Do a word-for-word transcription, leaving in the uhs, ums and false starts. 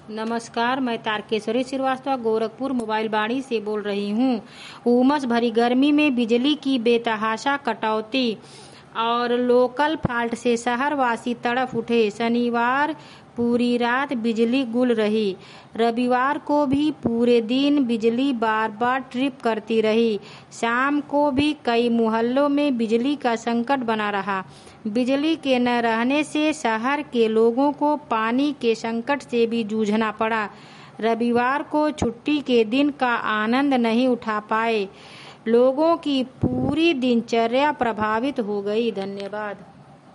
नमस्कार, मैं तारकेश्वरी श्रीवास्तव गोरखपुर मोबाइल बाड़ी से बोल रही हूँ। उमस भरी गर्मी में बिजली की बेतहाशा कटौती और लोकल फॉल्ट से शहरवासी तड़प उठे। शनिवार पूरी रात बिजली गुल रही। रविवार को भी पूरे दिन बिजली बार बार ट्रिप करती रही। शाम को भी कई मोहल्लों में बिजली का संकट बना रहा। बिजली के न रहने से शहर के लोगों को पानी के संकट से भी जूझना पड़ा। रविवार को छुट्टी के दिन का आनंद नहीं उठा पाए। लोगों की पूरी दिनचर्या प्रभावित हो गई। धन्यवाद।